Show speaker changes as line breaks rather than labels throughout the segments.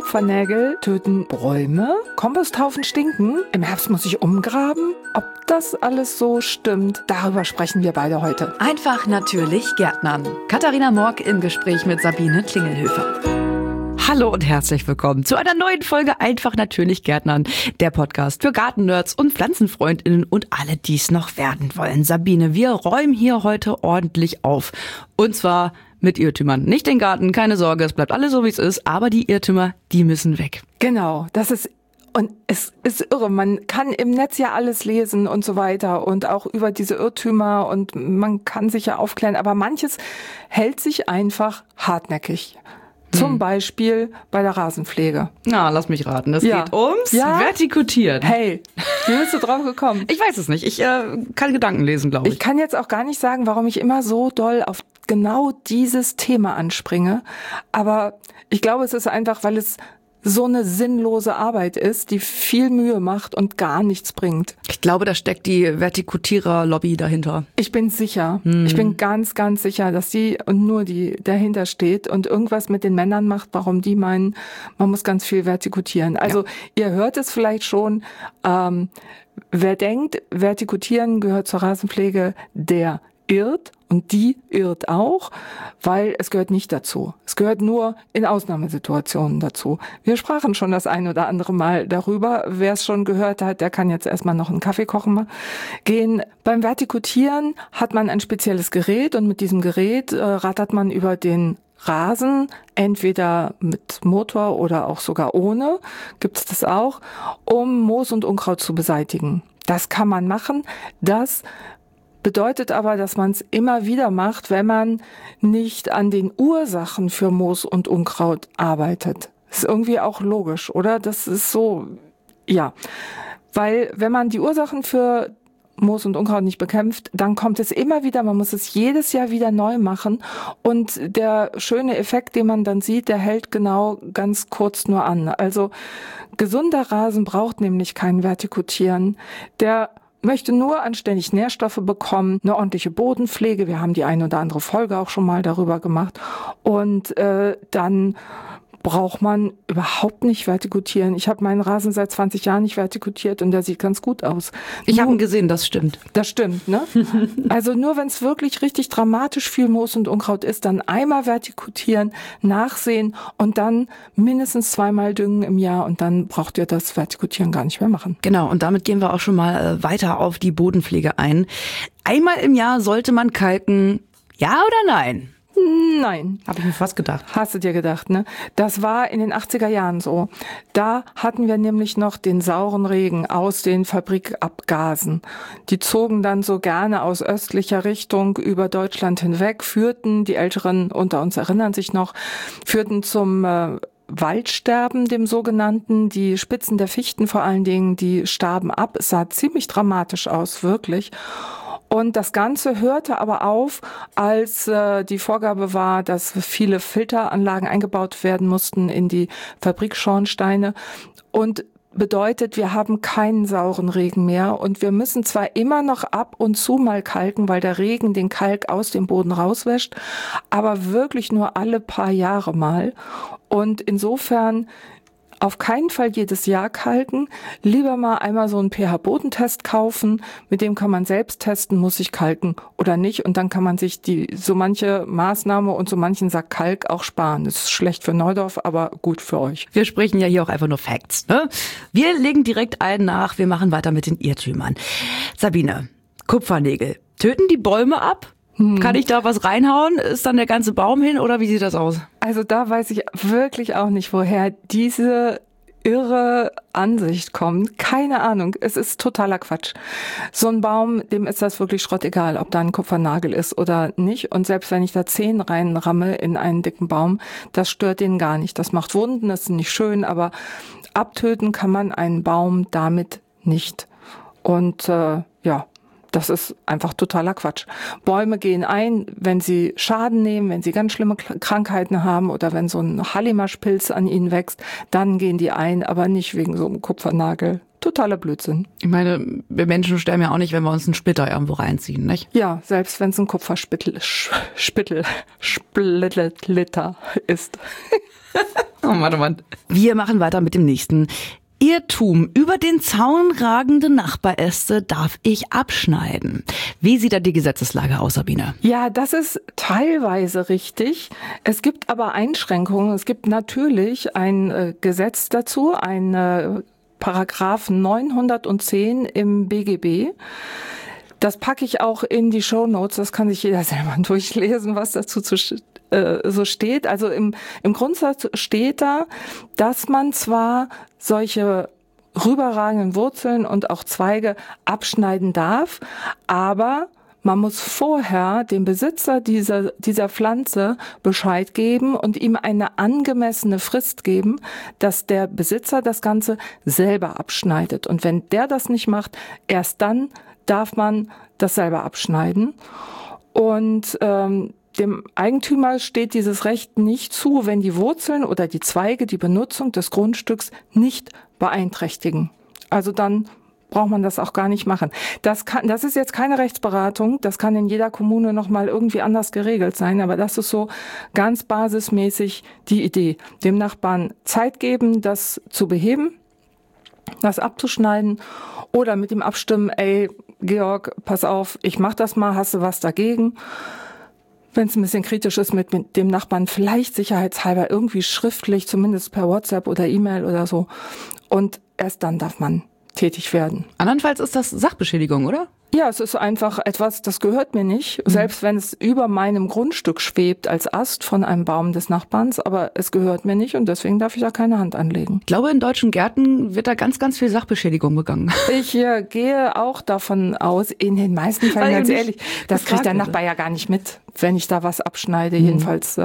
Kupfernägel töten Bäume, Komposthaufen stinken, im Herbst muss ich umgraben. Ob das alles so stimmt, darüber sprechen wir beide heute.
Einfach natürlich Gärtnern. Katharina Morck im Gespräch mit Sabine Klingelhöfer.
Hallo und herzlich willkommen zu einer neuen Folge Einfach natürlich Gärtnern, der Podcast für Gartennerds und PflanzenfreundInnen und alle, die es noch werden wollen. Sabine, wir räumen hier heute ordentlich auf. Und zwar mit Irrtümern. Nicht den Garten, keine Sorge, es bleibt alles so, wie es ist, aber die Irrtümer, die müssen weg.
Genau, und es ist irre, man kann im Netz ja alles lesen und so weiter und auch über diese Irrtümer und man kann sich ja aufklären, aber manches hält sich einfach hartnäckig. Zum Beispiel bei der Rasenpflege.
Na, lass mich raten. Es geht ums Vertikutieren.
Hey, wie bist du drauf gekommen?
Ich weiß es nicht. Ich kann Gedanken lesen, glaube ich.
Ich kann jetzt auch gar nicht sagen, warum ich immer so doll auf genau dieses Thema anspringe. Aber ich glaube, es ist einfach, weil es so eine sinnlose Arbeit ist, die viel Mühe macht und gar nichts bringt.
Ich glaube, da steckt die Vertikutierer-Lobby dahinter.
Ich bin sicher. Ich bin ganz, ganz sicher, dass die und nur die dahinter steht und irgendwas mit den Männern macht, warum die meinen, man muss ganz viel vertikutieren. Also ihr hört es vielleicht schon, wer denkt, vertikutieren gehört zur Rasenpflege, der irrt und die irrt auch, weil es gehört nicht dazu. Es gehört nur in Ausnahmesituationen dazu. Wir sprachen schon das ein oder andere Mal darüber. Wer es schon gehört hat, der kann jetzt erstmal noch einen Kaffee kochen gehen. Beim Vertikutieren hat man ein spezielles Gerät und mit diesem Gerät rattert man über den Rasen, entweder mit Motor oder auch sogar ohne, gibt es das auch, um Moos und Unkraut zu beseitigen. Das kann man machen. Das bedeutet aber, dass man es immer wieder macht, wenn man nicht an den Ursachen für Moos und Unkraut arbeitet. Ist irgendwie auch logisch, oder? Das ist so, ja. Weil wenn man die Ursachen für Moos und Unkraut nicht bekämpft, dann kommt es immer wieder, man muss es jedes Jahr wieder neu machen und der schöne Effekt, den man dann sieht, der hält genau ganz kurz nur an. Also gesunder Rasen braucht nämlich kein Vertikutieren. Der möchte nur anständig Nährstoffe bekommen, eine ordentliche Bodenpflege. Wir haben die eine oder andere Folge auch schon mal darüber gemacht. Und dann braucht man überhaupt nicht vertikutieren. Ich habe meinen Rasen seit 20 Jahren nicht vertikutiert und der sieht ganz gut aus.
Ich habe ihn gesehen, das stimmt.
Das stimmt, ne? Also nur wenn es wirklich richtig dramatisch viel Moos und Unkraut ist, dann einmal vertikutieren, nachsehen und dann mindestens 2-mal düngen im Jahr und dann braucht ihr das Vertikutieren gar nicht mehr machen.
Genau, und damit gehen wir auch schon mal weiter auf die Bodenpflege ein. Einmal im Jahr sollte man kalken, ja oder nein?
Nein.
Habe ich mir fast gedacht.
Hast du dir gedacht, ne? Das war in den 80er Jahren so. Da hatten wir nämlich noch den sauren Regen aus den Fabrikabgasen. Die zogen dann so gerne aus östlicher Richtung über Deutschland hinweg, führten, die Älteren unter uns erinnern sich noch, führten zum Waldsterben, dem sogenannten. Die Spitzen der Fichten vor allen Dingen, die starben ab. Es sah ziemlich dramatisch aus, wirklich. Und das Ganze hörte aber auf, als die Vorgabe war, dass viele Filteranlagen eingebaut werden mussten in die Fabrikschornsteine. Und bedeutet, wir haben keinen sauren Regen mehr und wir müssen zwar immer noch ab und zu mal kalken, weil der Regen den Kalk aus dem Boden rauswäscht, aber wirklich nur alle paar Jahre mal. Und insofern auf keinen Fall jedes Jahr kalken, lieber mal einmal so einen pH-Bodentest kaufen, mit dem kann man selbst testen, muss ich kalken oder nicht und dann kann man sich so manche Maßnahme und so manchen Sack Kalk auch sparen. Das ist schlecht für Neudorf, aber gut für euch.
Wir sprechen ja hier auch einfach nur Facts, ne? Wir legen direkt einen nach, wir machen weiter mit den Irrtümern. Sabine, Kupfernägel, töten die Bäume ab? Kann ich da was reinhauen? Ist dann der ganze Baum hin oder wie sieht das aus?
Also da weiß ich wirklich auch nicht, woher diese irre Ansicht kommt. Keine Ahnung, es ist totaler Quatsch. So ein Baum, dem ist das wirklich schrottegal, ob da ein Kupfernagel ist oder nicht. Und selbst wenn ich da 10 reinramme in einen dicken Baum, das stört den gar nicht. Das macht Wunden, das ist nicht schön, aber abtöten kann man einen Baum damit nicht. Und das ist einfach totaler Quatsch. Bäume gehen ein, wenn sie Schaden nehmen, wenn sie ganz schlimme Krankheiten haben oder wenn so ein Hallimaschpilz an ihnen wächst, dann gehen die ein, aber nicht wegen so einem Kupfernagel. Totaler Blödsinn.
Ich meine, wir Menschen sterben ja auch nicht, wenn wir uns einen Splitter irgendwo reinziehen, nicht?
Ja, selbst wenn es ein Kupfersplitter ist.
Oh Mann, oh Mann. Wir machen weiter mit dem nächsten. Irrtum. Über den Zaun ragende Nachbaräste darf ich abschneiden. Wie sieht da die Gesetzeslage aus, Sabine?
Ja, das ist teilweise richtig. Es gibt aber Einschränkungen. Es gibt natürlich ein Gesetz dazu, ein Paragraph 910 im BGB. Das packe ich auch in die Shownotes. Das kann sich jeder selber durchlesen, was dazu so steht. Also im Grundsatz steht da, dass man zwar solche rüberragenden Wurzeln und auch Zweige abschneiden darf, aber man muss vorher dem Besitzer dieser Pflanze Bescheid geben und ihm eine angemessene Frist geben, dass der Besitzer das Ganze selber abschneidet. Und wenn der das nicht macht, erst dann darf man das selber abschneiden. Und dem Eigentümer steht dieses Recht nicht zu, wenn die Wurzeln oder die Zweige die Benutzung des Grundstücks nicht beeinträchtigen. Also dann braucht man das auch gar nicht machen. Das ist jetzt keine Rechtsberatung, das kann in jeder Kommune nochmal irgendwie anders geregelt sein, aber das ist so ganz basismäßig die Idee. Dem Nachbarn Zeit geben, das zu beheben, das abzuschneiden oder mit ihm abstimmen, ey, Georg, pass auf, ich mach das mal, hast du was dagegen? Wenn es ein bisschen kritisch ist mit dem Nachbarn, vielleicht sicherheitshalber irgendwie schriftlich, zumindest per WhatsApp oder E-Mail oder so. Und erst dann darf man tätig werden.
Andernfalls ist das Sachbeschädigung, oder?
Ja, es ist einfach etwas, das gehört mir nicht, selbst wenn es über meinem Grundstück schwebt als Ast von einem Baum des Nachbarns, aber es gehört mir nicht und deswegen darf ich da keine Hand anlegen.
Ich glaube, in deutschen Gärten wird da ganz, ganz viel Sachbeschädigung begangen.
Ich gehe auch davon aus, in den meisten Fällen, ganz ehrlich, das kriegt der Nachbar ja gar nicht mit, wenn ich da was abschneide, jedenfalls,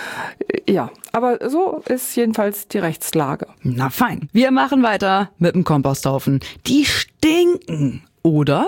ja. Aber so ist jedenfalls die Rechtslage.
Na fein. Wir machen weiter mit dem Komposthaufen. Die stinken. Oder,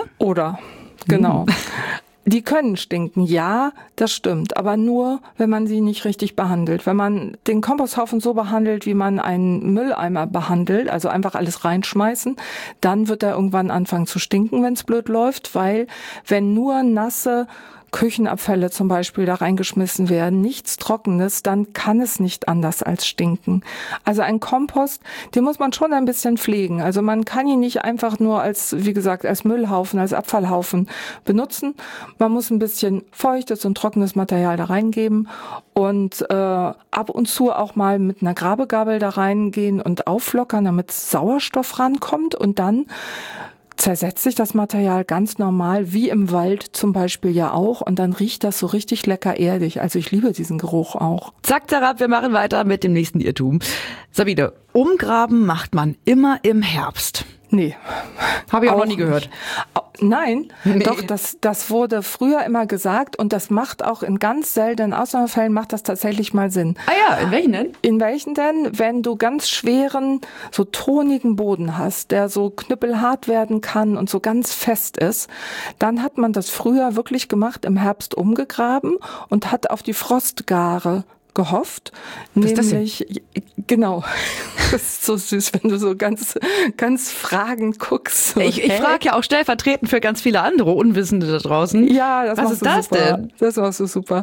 genau. Die können stinken, ja, das stimmt, aber nur, wenn man sie nicht richtig behandelt. Wenn man den Komposthaufen so behandelt, wie man einen Mülleimer behandelt, also einfach alles reinschmeißen, dann wird er irgendwann anfangen zu stinken, wenn es blöd läuft, weil wenn nur nasse Küchenabfälle zum Beispiel da reingeschmissen werden, nichts Trockenes, dann kann es nicht anders als stinken. Also ein Kompost, den muss man schon ein bisschen pflegen. Also man kann ihn nicht einfach nur als, wie gesagt, als Müllhaufen, als Abfallhaufen benutzen. Man muss ein bisschen feuchtes und trockenes Material da reingeben und ab und zu auch mal mit einer Grabegabel da reingehen und auflockern, damit Sauerstoff rankommt und dann zersetzt sich das Material ganz normal, wie im Wald zum Beispiel ja auch. Und dann riecht das so richtig lecker erdig. Also ich liebe diesen Geruch auch.
Zack, zerab, wir machen weiter mit dem nächsten Irrtum. Sabine, umgraben macht man immer im Herbst.
Nee.
Habe ich auch noch nie gehört.
Nein, doch, das wurde früher immer gesagt und das macht auch in ganz seltenen Ausnahmefällen macht das tatsächlich mal Sinn.
Ah ja, in welchen denn?
In welchen denn? Wenn du ganz schweren, so tonigen Boden hast, der so knüppelhart werden kann und so ganz fest ist, dann hat man das früher wirklich gemacht, im Herbst umgegraben und hat auf die Frostgare gehofft.
Was ist das denn?
Genau. Das ist so süß, wenn du so ganz, ganz fragend guckst. So,
ich frage ja auch stellvertretend für ganz viele andere Unwissende da draußen.
Ja, das
Was ist das denn?
Das machst du super.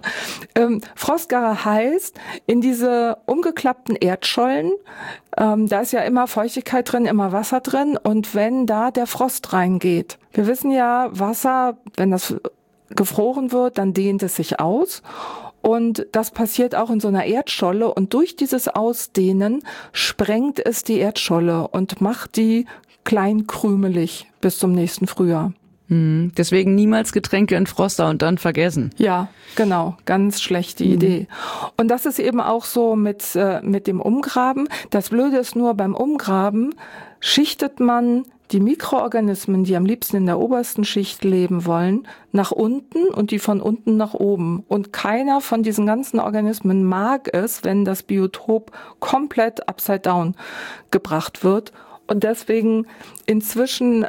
Frostgare heißt, in diese umgeklappten Erdschollen, da ist ja immer Feuchtigkeit drin, immer Wasser drin und wenn da der Frost reingeht. Wir wissen ja, Wasser, wenn das gefroren wird, dann dehnt es sich aus. Und das passiert auch in so einer Erdscholle und durch dieses Ausdehnen sprengt es die Erdscholle und macht die klein krümelig bis zum nächsten Frühjahr.
Deswegen niemals Getränke in Froster und dann vergessen.
Ja, genau, ganz schlechte Idee. Und das ist eben auch so mit dem Umgraben. Das Blöde ist nur, beim Umgraben schichtet man die Mikroorganismen, die am liebsten in der obersten Schicht leben wollen, nach unten und die von unten nach oben. Und keiner von diesen ganzen Organismen mag es, wenn das Biotop komplett upside down gebracht wird. Und deswegen inzwischen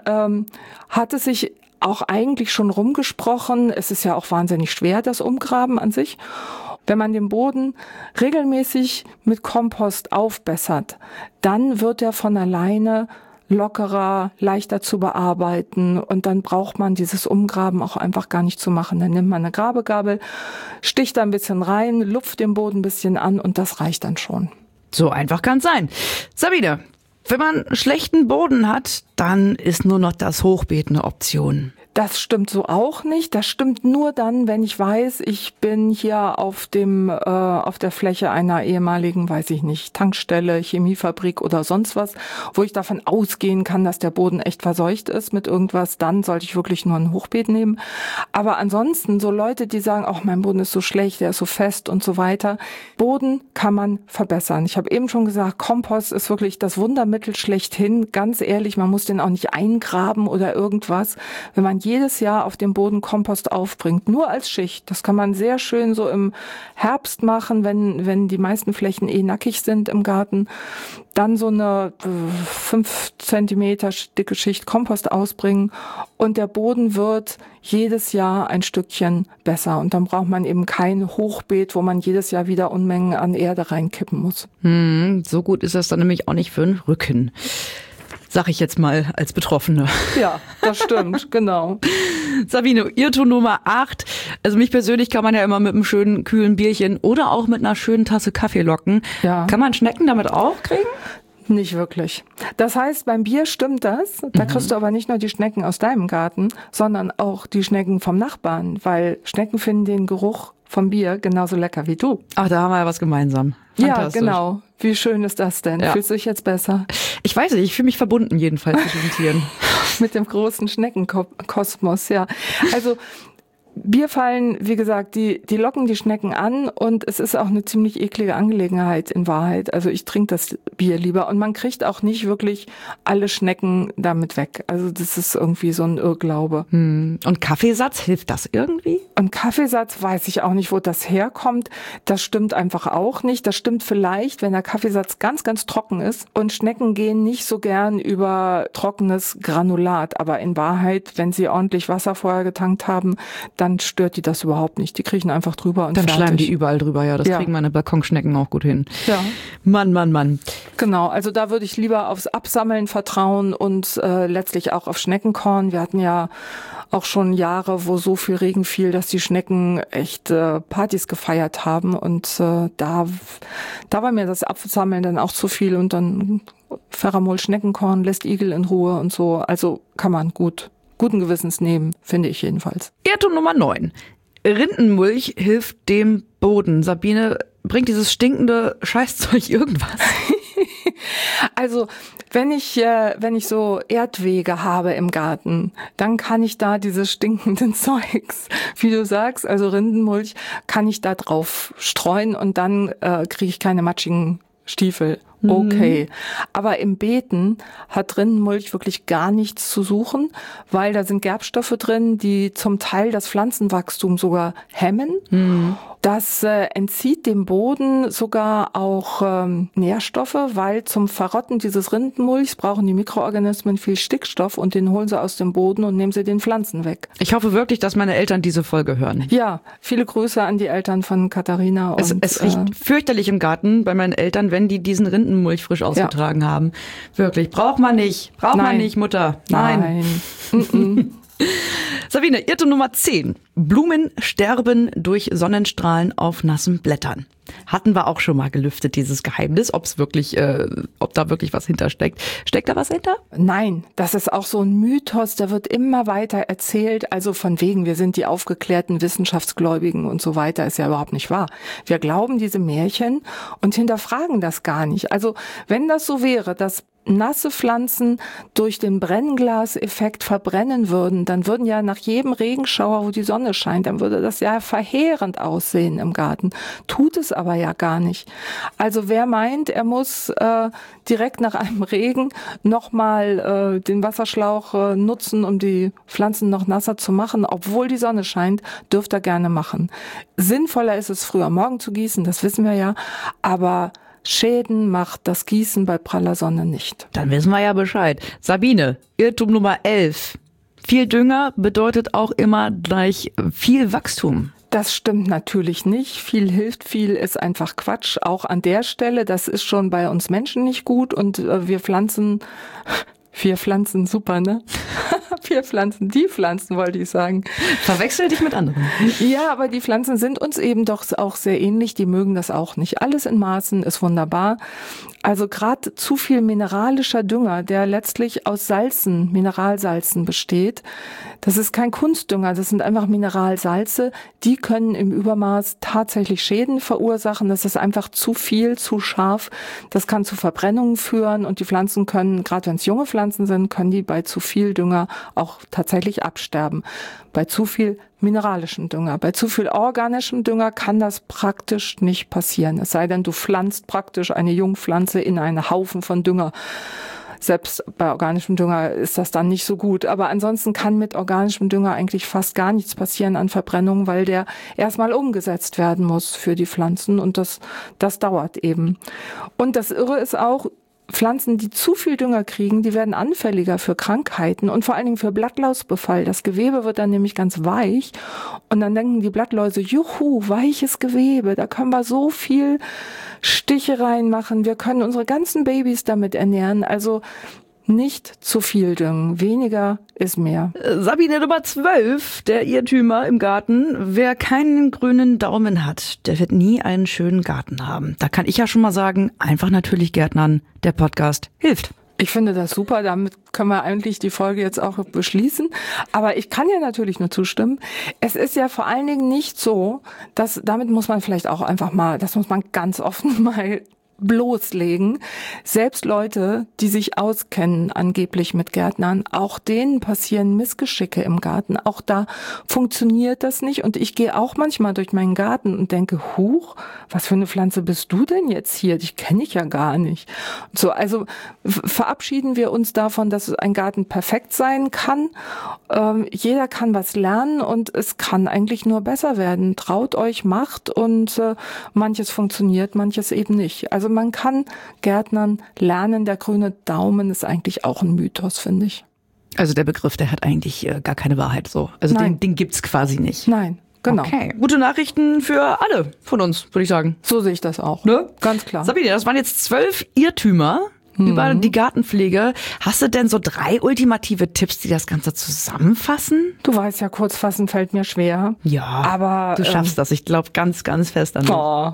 hat es sich auch eigentlich schon rumgesprochen. Es ist ja auch wahnsinnig schwer, das Umgraben an sich. Wenn man den Boden regelmäßig mit Kompost aufbessert, dann wird er von alleine lockerer, leichter zu bearbeiten und dann braucht man dieses Umgraben auch einfach gar nicht zu machen. Dann nimmt man eine Grabegabel, sticht da ein bisschen rein, lupft den Boden ein bisschen an und das reicht dann schon.
So einfach kann es sein. Sabine, wenn man schlechten Boden hat, dann ist nur noch das Hochbeet eine Option.
Das stimmt so auch nicht. Das stimmt nur dann, wenn ich weiß, ich bin hier auf der Fläche einer ehemaligen, weiß ich nicht, Tankstelle, Chemiefabrik oder sonst was, wo ich davon ausgehen kann, dass der Boden echt verseucht ist mit irgendwas. Dann sollte ich wirklich nur ein Hochbeet nehmen. Aber ansonsten so Leute, die sagen, ach, mein Boden ist so schlecht, der ist so fest und so weiter. Boden kann man verbessern. Ich habe eben schon gesagt, Kompost ist wirklich das Wundermittel schlechthin. Ganz ehrlich, man muss den auch nicht eingraben oder irgendwas. Wenn man jedes Jahr auf dem Boden Kompost aufbringt, nur als Schicht. Das kann man sehr schön so im Herbst machen, wenn die meisten Flächen nackig sind im Garten. Dann so eine 5 Zentimeter dicke Schicht Kompost ausbringen und der Boden wird jedes Jahr ein Stückchen besser. Und dann braucht man eben kein Hochbeet, wo man jedes Jahr wieder Unmengen an Erde reinkippen muss.
So gut ist das dann nämlich auch nicht für den Rücken. Sag ich jetzt mal als Betroffene.
Ja, das stimmt, genau.
Sabine, Irrtum Nummer 8. Also mich persönlich kann man ja immer mit einem schönen, kühlen Bierchen oder auch mit einer schönen Tasse Kaffee locken. Ja. Kann man Schnecken damit auch kriegen?
Nicht wirklich. Das heißt, beim Bier stimmt das. Da kriegst du aber nicht nur die Schnecken aus deinem Garten, sondern auch die Schnecken vom Nachbarn, weil Schnecken finden den Geruch vom Bier genauso lecker wie du.
Ach, da haben wir ja was gemeinsam.
Ja, genau. Wie schön ist das denn? Ja. Fühlst du dich jetzt besser?
Ich weiß nicht, ich fühle mich verbunden jedenfalls mit diesen Tieren.
Mit dem großen Schneckenkosmos, ja. Also Bierfallen, wie gesagt, die locken die Schnecken an und es ist auch eine ziemlich eklige Angelegenheit in Wahrheit. Also ich trinke das Bier lieber und man kriegt auch nicht wirklich alle Schnecken damit weg. Also das ist irgendwie so ein Irrglaube.
Und Kaffeesatz, hilft das irgendwie?
Und Kaffeesatz weiß ich auch nicht, wo das herkommt. Das stimmt einfach auch nicht. Das stimmt vielleicht, wenn der Kaffeesatz ganz, ganz trocken ist und Schnecken gehen nicht so gern über trockenes Granulat. Aber in Wahrheit, wenn sie ordentlich Wasser vorher getankt haben, dann stört die das überhaupt nicht. Die kriechen einfach drüber und
dann
fertig.
Schleimen die überall drüber, ja. Das kriegen meine Balkonschnecken auch gut hin.
Ja.
Mann.
Genau, also da würde ich lieber aufs Absammeln vertrauen und letztlich auch auf Schneckenkorn. Wir hatten ja auch schon Jahre, wo so viel Regen fiel, dass die Schnecken echt Partys gefeiert haben. Und da war mir das Absammeln dann auch zu viel. Und dann Ferramol Schneckenkorn lässt Igel in Ruhe und so. Also kann man guten Gewissens nehmen, finde ich jedenfalls.
Irrtum Nummer 9. Rindenmulch hilft dem Boden. Sabine, bringt dieses stinkende Scheißzeug irgendwas?
Also, wenn ich so Erdwege habe im Garten, dann kann ich da dieses stinkenden Zeugs, wie du sagst, also Rindenmulch, kann ich da drauf streuen und dann kriege ich keine matschigen Stiefel. Okay. Aber im Beeten hat Rindenmulch wirklich gar nichts zu suchen, weil da sind Gerbstoffe drin, die zum Teil das Pflanzenwachstum sogar hemmen. Das entzieht dem Boden sogar auch Nährstoffe, weil zum Verrotten dieses Rindenmulchs brauchen die Mikroorganismen viel Stickstoff und den holen sie aus dem Boden und nehmen sie den Pflanzen weg.
Ich hoffe wirklich, dass meine Eltern diese Folge hören.
Ja, viele Grüße an die Eltern von Katharina.
Es riecht fürchterlich im Garten bei meinen Eltern, wenn die diesen Rindenmulch frisch ausgetragen haben. Wirklich, braucht man nicht, Mutter. Nein. Sabine, Irrtum Nummer 10. Blumen sterben durch Sonnenstrahlen auf nassen Blättern. Hatten wir auch schon mal gelüftet, dieses Geheimnis, ob da wirklich was hintersteckt. Steckt da was hinter?
Nein, das ist auch so ein Mythos, der wird immer weiter erzählt. Also von wegen, wir sind die aufgeklärten Wissenschaftsgläubigen und so weiter, ist ja überhaupt nicht wahr. Wir glauben diese Märchen und hinterfragen das gar nicht. Also wenn das so wäre, dass nasse Pflanzen durch den Brennglaseffekt verbrennen würden, dann würden ja nach jedem Regenschauer, wo die Sonne scheint, dann würde das ja verheerend aussehen im Garten. Tut es aber ja gar nicht. Also wer meint, er muss direkt nach einem Regen nochmal den Wasserschlauch nutzen, um die Pflanzen noch nasser zu machen, obwohl die Sonne scheint, dürft er gerne machen. Sinnvoller ist es, früh am Morgen zu gießen, das wissen wir ja, aber Schäden macht das Gießen bei praller Sonne nicht.
Dann wissen wir ja Bescheid. Sabine, Irrtum Nummer 11. Viel Dünger bedeutet auch immer gleich viel Wachstum.
Das stimmt natürlich nicht. Viel hilft, viel ist einfach Quatsch. Auch an der Stelle, das ist schon bei uns Menschen nicht gut und wir pflanzen super, ne? Papierpflanzen, die Pflanzen wollte ich sagen.
Verwechsel dich mit anderen.
Ja, aber die Pflanzen sind uns eben doch auch sehr ähnlich, die mögen das auch nicht. Alles in Maßen ist wunderbar. Also gerade zu viel mineralischer Dünger, der letztlich aus Salzen, Mineralsalzen besteht, das ist kein Kunstdünger, das sind einfach Mineralsalze, die können im Übermaß tatsächlich Schäden verursachen. Das ist einfach zu viel, zu scharf. Das kann zu Verbrennungen führen und die Pflanzen können, gerade wenn es junge Pflanzen sind, können die bei zu viel Dünger auch tatsächlich absterben. Bei zu viel mineralischen Dünger. Bei zu viel organischem Dünger kann das praktisch nicht passieren. Es sei denn, du pflanzt praktisch eine Jungpflanze in einen Haufen von Dünger. Selbst bei organischem Dünger ist das dann nicht so gut. Aber ansonsten kann mit organischem Dünger eigentlich fast gar nichts passieren an Verbrennung, weil der erstmal umgesetzt werden muss für die Pflanzen und das dauert eben. Und das Irre ist auch, Pflanzen, die zu viel Dünger kriegen, die werden anfälliger für Krankheiten und vor allen Dingen für Blattlausbefall. Das Gewebe wird dann nämlich ganz weich und dann denken die Blattläuse, juhu, weiches Gewebe, da können wir so viel Stiche reinmachen, wir können unsere ganzen Babys damit ernähren. Also nicht zu viel düngen, weniger ist mehr.
Sabine Nummer 12, der Irrtümer im Garten. Wer keinen grünen Daumen hat, der wird nie einen schönen Garten haben. Da kann ich ja schon mal sagen, einfach natürlich Gärtnern, der Podcast hilft.
Ich finde das super, damit können wir eigentlich die Folge jetzt auch beschließen. Aber ich kann ja natürlich nur zustimmen. Es ist ja vor allen Dingen nicht so, dass, damit muss man vielleicht auch einfach mal, das muss man ganz offen mal bloßlegen. Selbst Leute, die sich auskennen angeblich mit Gärtnern, auch denen passieren Missgeschicke im Garten. Auch da funktioniert das nicht. Und ich gehe auch manchmal durch meinen Garten und denke, huch, was für eine Pflanze bist du denn jetzt hier? Die kenne ich ja gar nicht. So, also verabschieden wir uns davon, dass ein Garten perfekt sein kann. Jeder kann was lernen und es kann eigentlich nur besser werden. Traut euch, macht und manches funktioniert, manches eben nicht. Also man kann Gärtnern lernen. Der grüne Daumen ist eigentlich auch ein Mythos, finde ich.
Also der Begriff, der hat eigentlich gar keine Wahrheit so. Also den gibt's quasi nicht.
Nein, genau.
Okay. Gute Nachrichten für alle von uns, würde ich sagen.
So sehe ich das auch.
Ne?
Ganz klar.
Sabine, das waren jetzt 12 Irrtümer über die Gartenpflege. Hast du denn so 3 ultimative Tipps, die das Ganze zusammenfassen?
Du weißt ja, kurz fassen fällt mir schwer.
Ja,
aber
du schaffst das. Ich glaube ganz, ganz fest an dich.
Oh.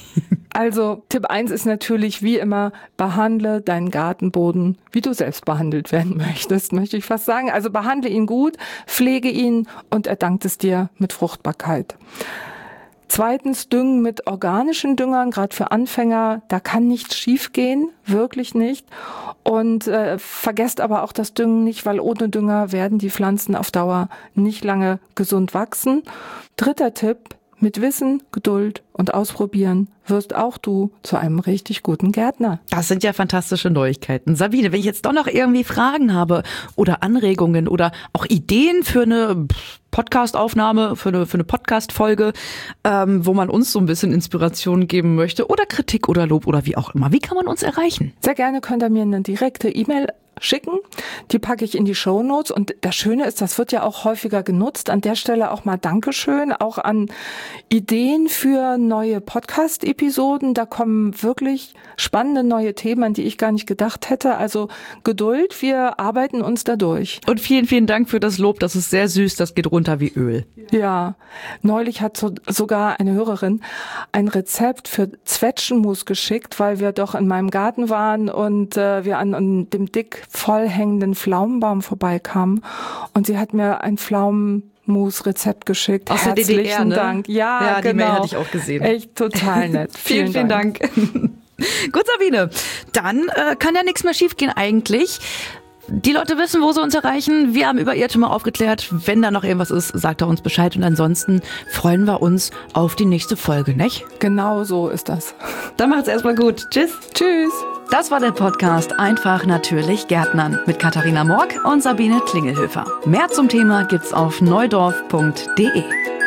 Also Tipp 1 ist natürlich wie immer, behandle deinen Gartenboden, wie du selbst behandelt werden möchtest, möchte ich fast sagen. Also behandle ihn gut, pflege ihn und er dankt es dir mit Fruchtbarkeit. Zweitens, düngen mit organischen Düngern, gerade für Anfänger, da kann nichts schief gehen, wirklich nicht. Und vergesst aber auch das Düngen nicht, weil ohne Dünger werden die Pflanzen auf Dauer nicht lange gesund wachsen. Dritter Tipp, mit Wissen, Geduld und Ausprobieren wirst auch du zu einem richtig guten Gärtner.
Das sind ja fantastische Neuigkeiten. Sabine, wenn ich jetzt doch noch irgendwie Fragen habe oder Anregungen oder auch Ideen für eine Podcast-Aufnahme, für eine Podcast-Folge, wo man uns so ein bisschen Inspiration geben möchte oder Kritik oder Lob oder wie auch immer. Wie kann man uns erreichen?
Sehr gerne könnt ihr mir eine direkte E-Mail schicken. Die packe ich in die Shownotes. Und das Schöne ist, das wird ja auch häufiger genutzt. An der Stelle auch mal Dankeschön, auch an Ideen für neue Podcast-Episoden. Da kommen wirklich spannende neue Themen, an die ich gar nicht gedacht hätte. Also Geduld, wir arbeiten uns da durch.
Und vielen, vielen Dank für das Lob. Das ist sehr süß. Das geht runter wie Öl.
Ja, neulich hat sogar eine Hörerin ein Rezept für Zwetschgenmus geschickt, weil wir doch in meinem Garten waren und wir an dem dick vollhängenden Pflaumenbaum vorbeikamen. Und sie hat mir ein Pflaumenmus-Rezept geschickt.
Aus der DDR, ne?
Dank. Ja,
die
genau.
Mail hatte ich auch gesehen.
Echt total nett.
Vielen Dank. Gut, Sabine. Dann kann ja nichts mehr schiefgehen eigentlich. Die Leute wissen, wo sie uns erreichen. Wir haben über Irrtümer aufgeklärt. Wenn da noch irgendwas ist, sagt er uns Bescheid. Und ansonsten freuen wir uns auf die nächste Folge, nicht?
Genau so ist das.
Dann macht's erstmal gut. Tschüss.
Tschüss.
Das war der Podcast Einfach natürlich Gärtnern mit Katharina Morg und Sabine Klingelhöfer. Mehr zum Thema gibt's auf neudorf.de.